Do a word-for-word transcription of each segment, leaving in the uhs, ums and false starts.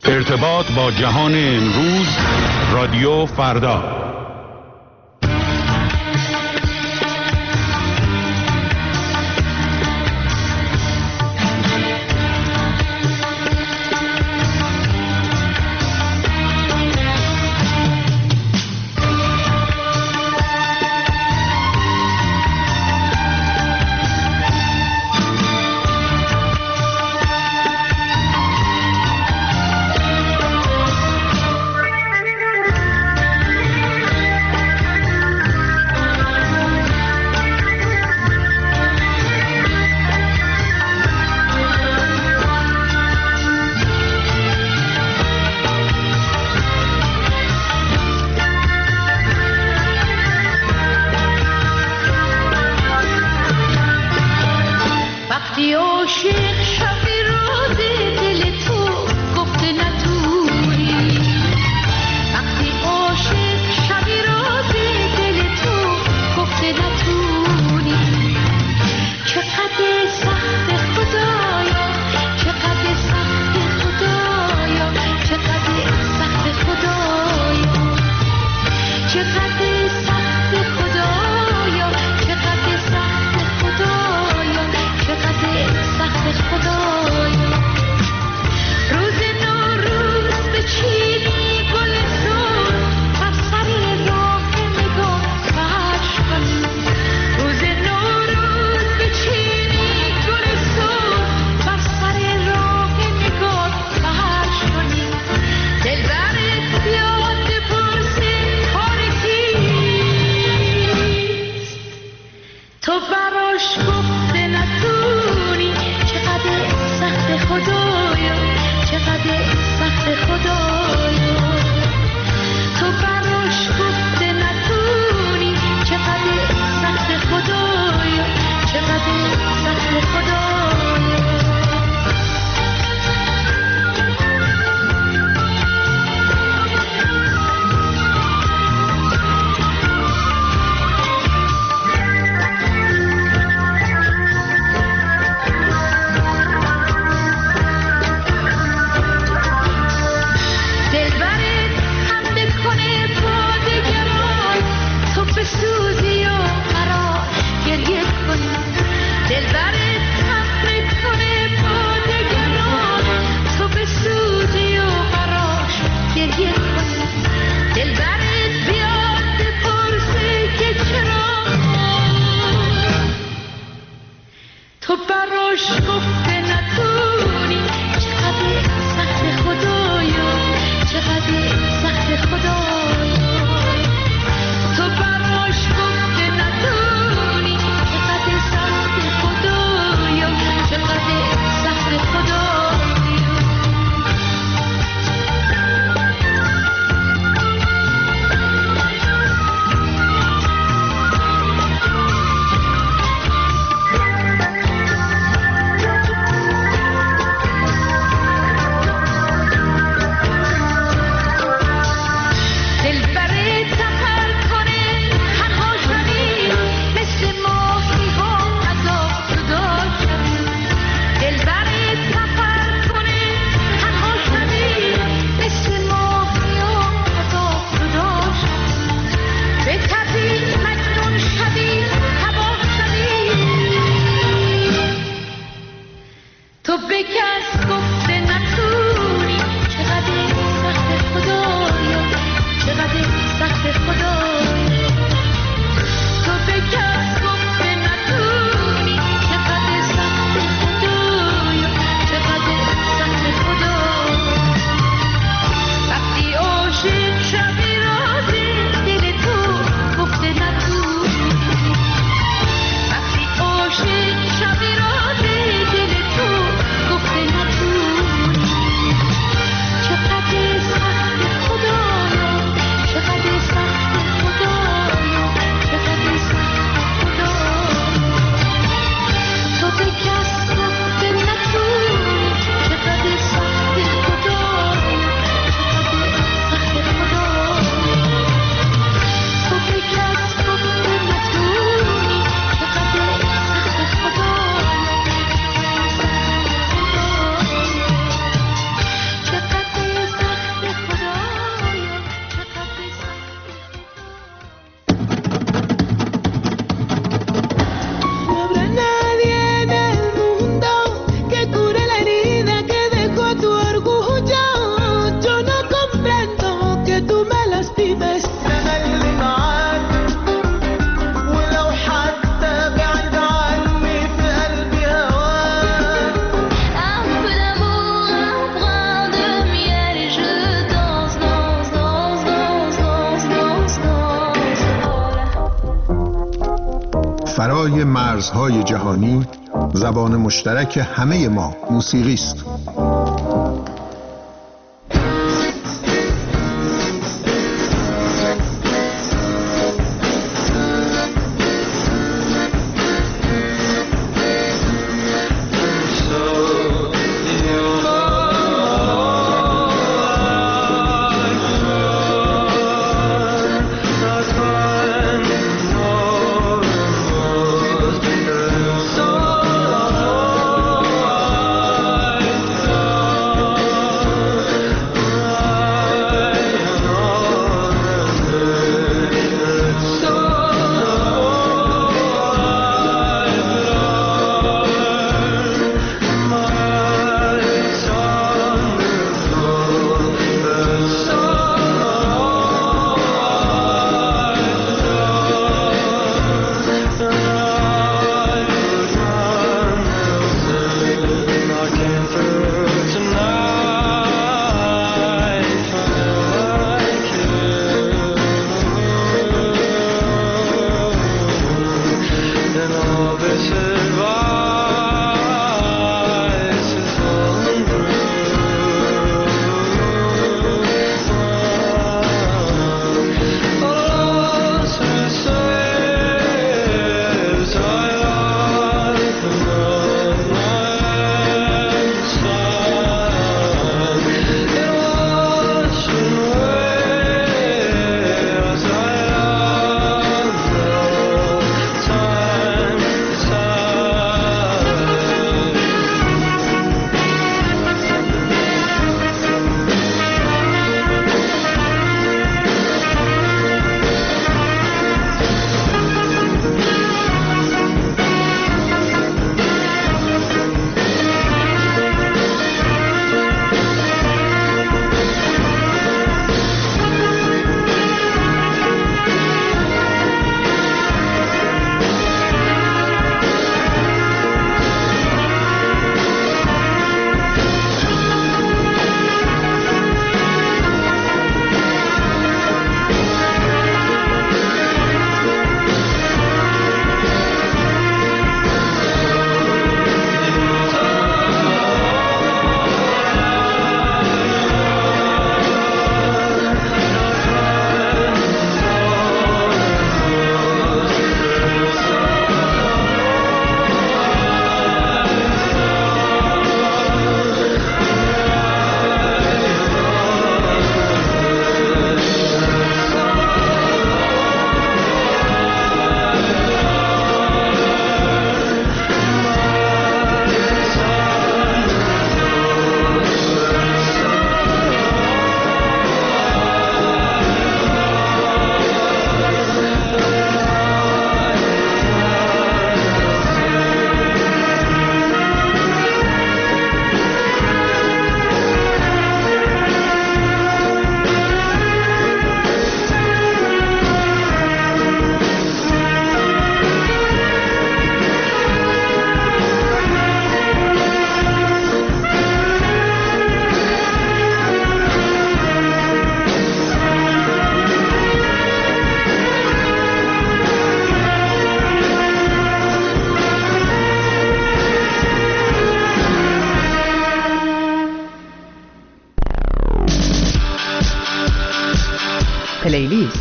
ارتباط با جهان امروز، رادیو فردا. برای مرزهای جهانی زبان مشترک همه ما موسیقی است. پلیلیست.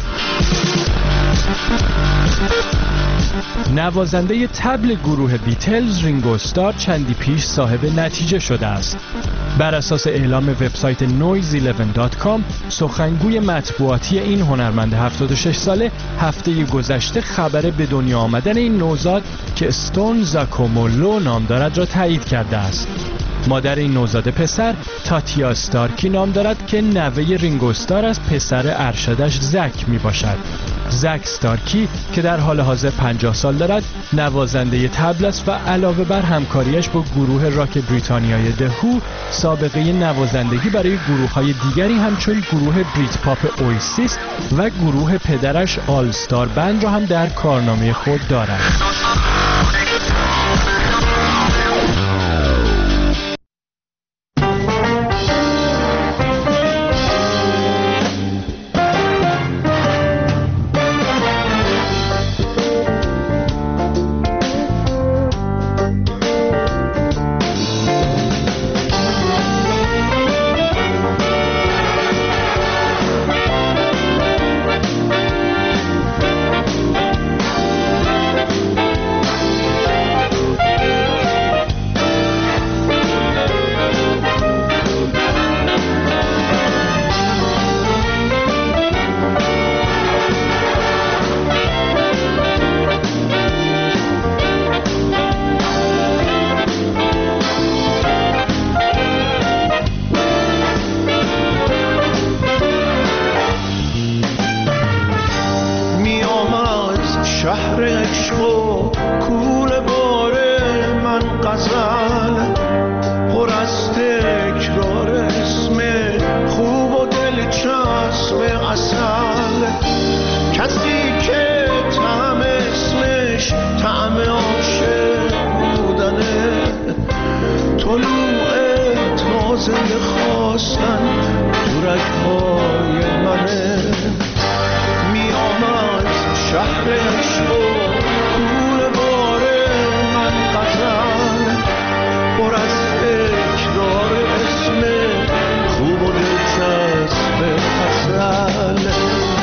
نوازنده طبل گروه بیتلز رینگو استار چندی پیش صاحب نتیجه شده است. بر اساس اعلام وبسایت نویز هزده دات کام سخنگوی مطبوعاتی این هنرمند هفتاد و شش ساله هفته گذشته خبر به دنیا آمدن این نوزاد که استون زاکومولو نام دارد را تایید کرده است. مادر این نوزاد پسر تاتیا استارکی نام دارد که نوه رینگو استار از پسر ارشدش زک می باشد. زک استارکی که در حال حاضر پنجاه سال دارد نوازنده طبل است و علاوه بر همکاریش با گروه راک بریتانیای دهو سابقه نوازندگی برای گروه‌های دیگری همچون گروه بریت پاپ اویسیس و گروه پدرش آل استار بند را هم در کارنامه خود دارد. خواستن تو رگهای منه. میام از شهر عشق و کور بار من غزل، پر از تکرار اسم خوب و دلچسب غزل.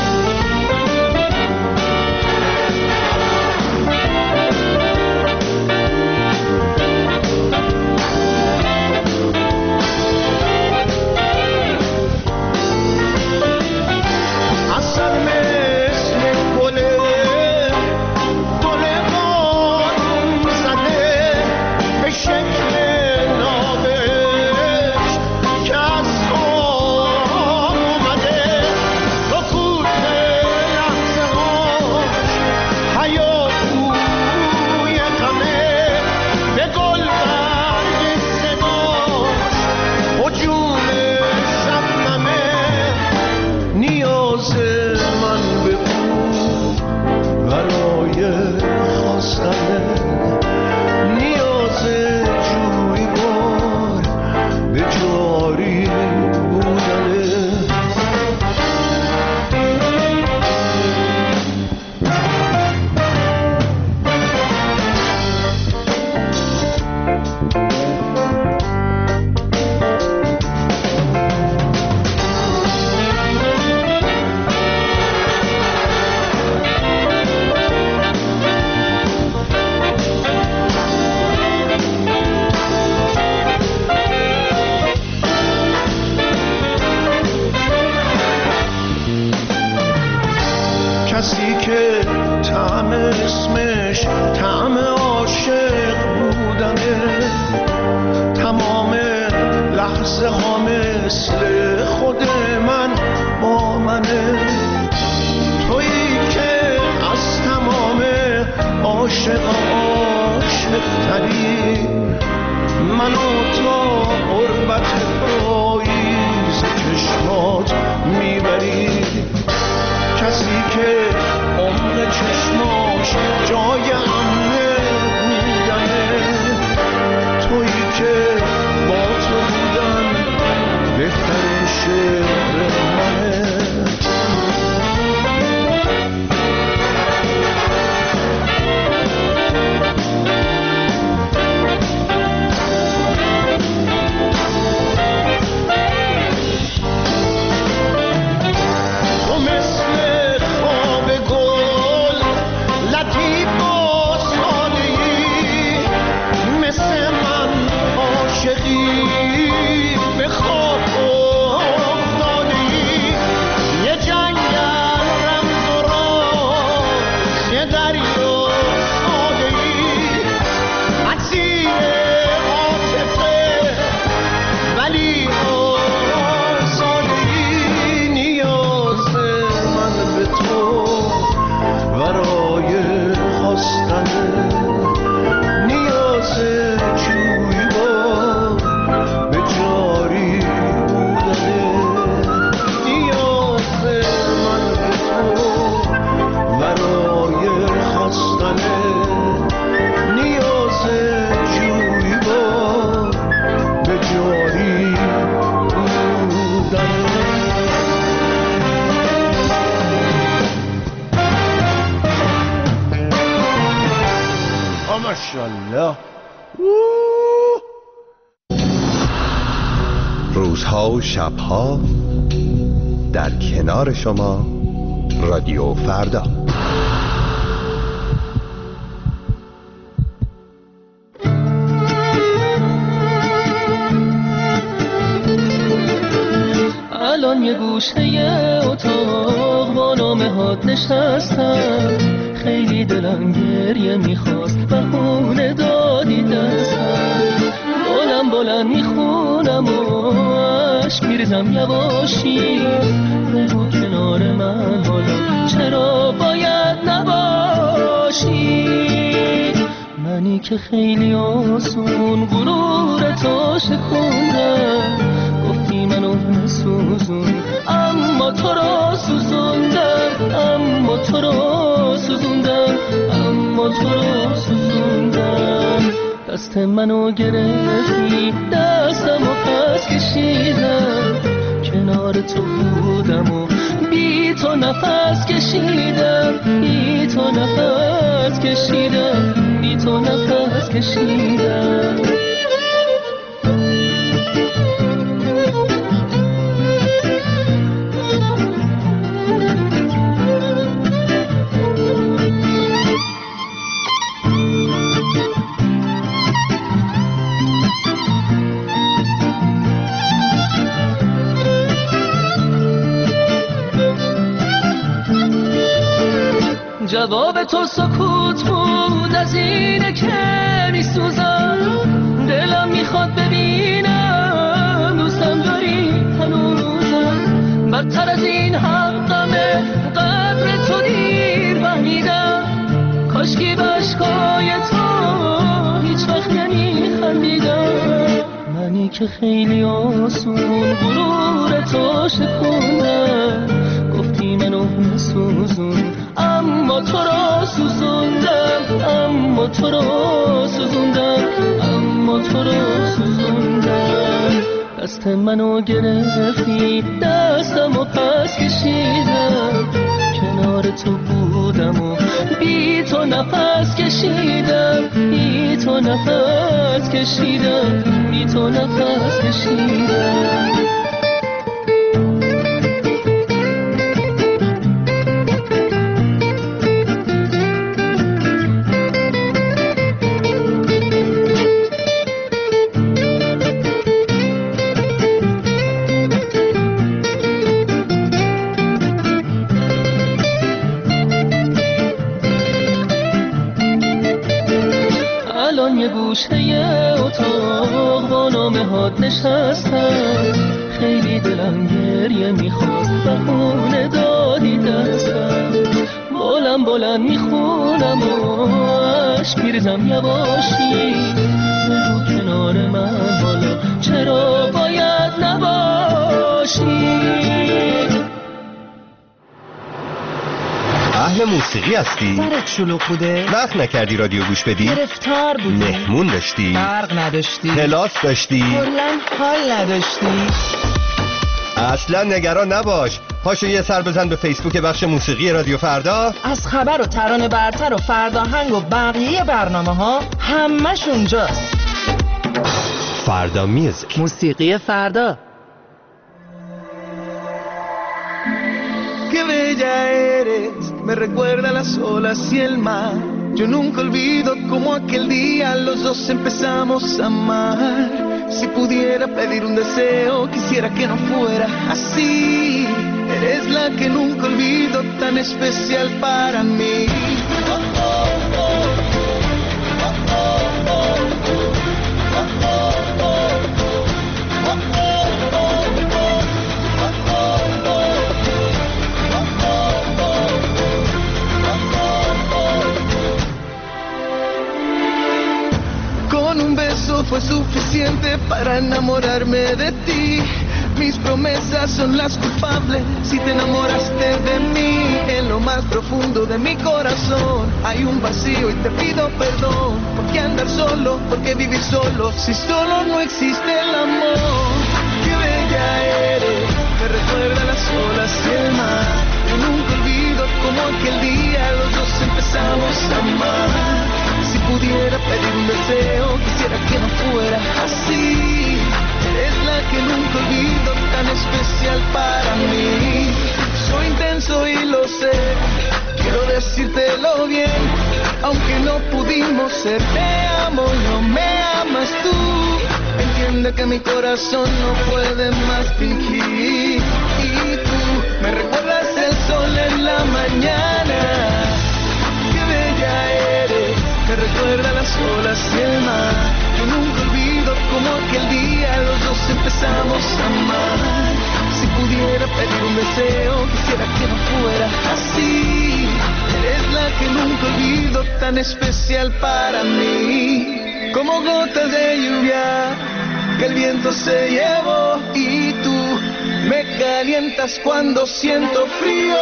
روزها و شبها در کنار شما رادیو فردا. الان یه گوشه اتاق با نامه هات نشستم، خیلی دلم گریه میخواست بهونه دادی دستم، بلند بلند میخونم و عشق میریزم یواشی، بگو کنار من حالا چرا باید نباشی، منی که خیلی آسون غرور تو شکوندم، گفتی منو سوزون اما تو را سوزوندم، اما تو را سوزوندم، اما تو را سوزوندم، دست منو گرفتی دستمو پس کشیدم، کنار تو بودم و بی تو نفس کشیدم، بی تو نفس کشیدم، بی تو نفس کشیدم. جواب تو سکوت بود، از اینه که میسوزم، دلم میخواد ببینم دوستم داری هنوزم. بدتر از این حقمه قدر تو دیر فهمیدم، کاشکی بشکای تو هیچ وقت نمیخندیدم. منی که خیلی آسون غرور تو شکوندم، گفتی منو نسوزون اما تو را سوزوندم، اما تو را سوزوندم، اما تو را سوزوندم. دست منو گرفتی دستمو پس کشیدم، کنار تو بودم و بی تو نفس کشیدم، بی تو نفس کشیدم، بی تو نفس کشیدم. یه گوشه اتاق با نامهات نشستم، خیلی دلم گریه میخواست بهونه دادی دستم. بلند بلند میخونم و عشق میریزم یواشی، بگو کنار من حالا چرا باید نباشی. اهل موسیقی هستی؟ سرت شلوغ بوده؟ وقت نکردی رادیو گوش بدی؟ گرفتار بودی؟ مهمون داشتی؟ برق نداشتی؟ کلاس داشتی؟ کلاً حال نداشتی؟ اصلا نگران نباش، پاشو یه سر بزن به فیسبوک بخش موسیقی رادیو فردا. از خبر و ترانه برتر و فرداهنگ و بقیه برنامه ها همش اونجاست. فردا میوزیک، موسیقی فردا. Qué bella eres, me recuerda las olas y el mar. Yo nunca olvido como aquel día los dos empezamos a amar. Si pudiera pedir un deseo, quisiera que no fuera así. Eres la que nunca olvido, tan especial para mí. Fue suficiente para enamorarme de ti. Mis promesas son las culpables si te enamoraste de mí. En lo más profundo de mi corazón hay un vacío y te pido perdón. ¿Por qué andar solo? ¿Por qué vivir solo? Si solo no existe el amor. Qué bella eres, me recuerda las olas y el mar. Yo nunca olvido como aquel día los dos empezamos a amar. Si pudiera pedir un deseo, quisiera que no fuera así. Eres la que nunca olvido, tan especial para mí. Soy intenso y lo sé, quiero decírtelo bien. Aunque no pudimos ser, te amo, no me amas tú. Entiende que mi corazón no puede más fingir. Y tú me recuerdas el sol en la mañana. Qué bella eres, me recuerda las olas y el mar. Yo nunca olvido como aquel día los dos empezamos a amar. Si pudiera pedir un deseo, quisiera que no fuera así. Eres la que nunca olvido, tan especial para mí. Como gotas de lluvia que el viento se llevó. Y tú me calientas cuando siento frío.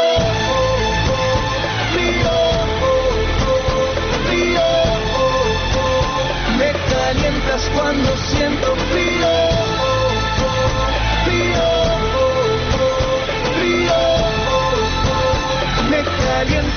Frío. Me calientas cuando siento frío, frío.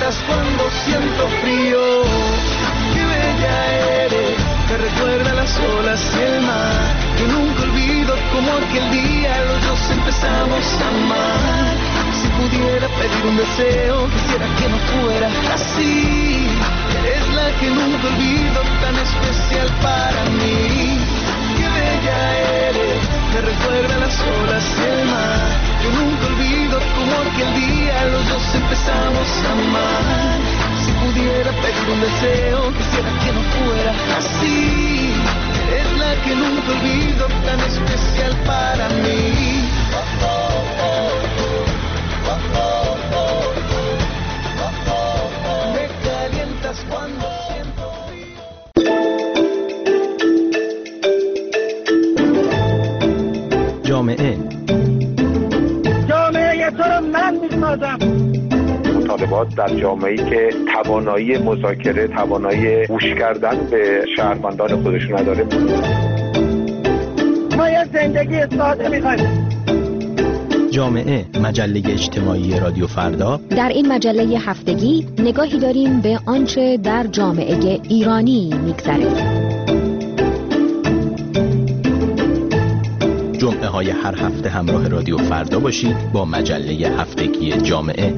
calientas cuando siento frío. Qué bella eres, me recuerda las olas y el mar. Yo nunca olvido como aquel día los dos empezamos a amar. Si pudiera pedir un deseo, quisiera que no fuera así. Eres la que nunca olvido, tan especial para mí. Qué bella eres, me recuerda las olas y el mar. Yo nunca olvido como aquel día los dos empezamos a amar. Si pudiera pedir un deseo, quisiera que no fuera así. Eres la que nunca olvido, tan especial para mí. Me calientas cuando siento frío. جامعه جامعه تو رو من میسازم. مطالبات در جامعه‌ای که توانایی مذاکره، توانایی گوش کردن به شهروندان خودشون نداره. ما یه زندگی ساده می‌خوایم. جامعه، مجله اجتماعی رادیو فردا. در این مجله هفتگی نگاهی داریم به آنچه در جامعه ایرانی می‌گذرد. جمعه های هر هفته همراه رادیو فردا باشید با مجله هفتگی جامعه.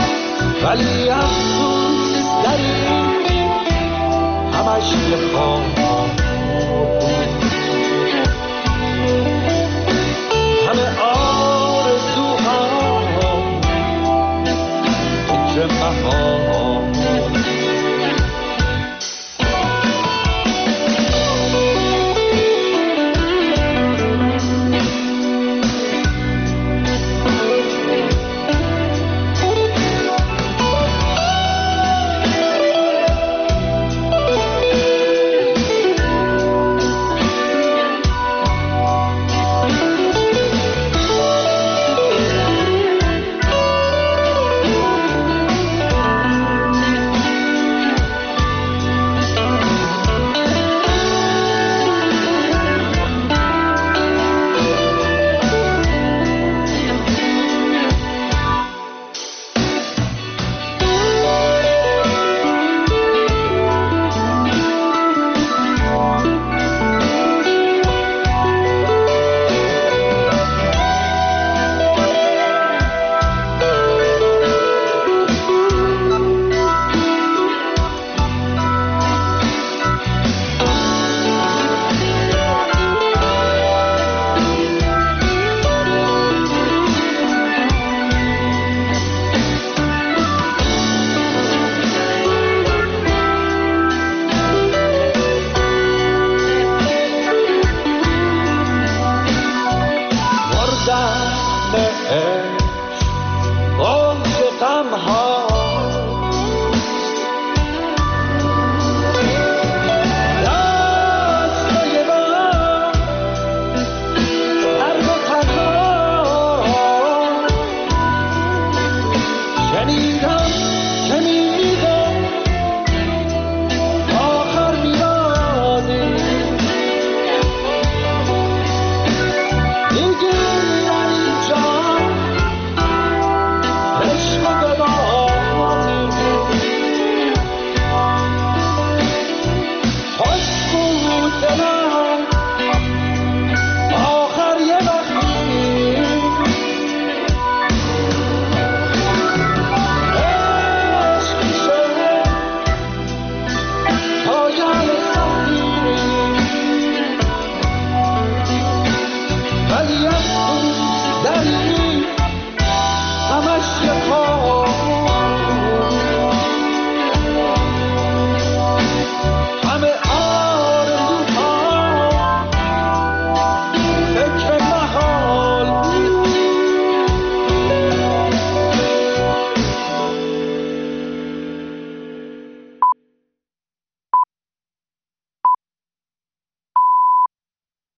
ولی افسوس داری همش یه خواب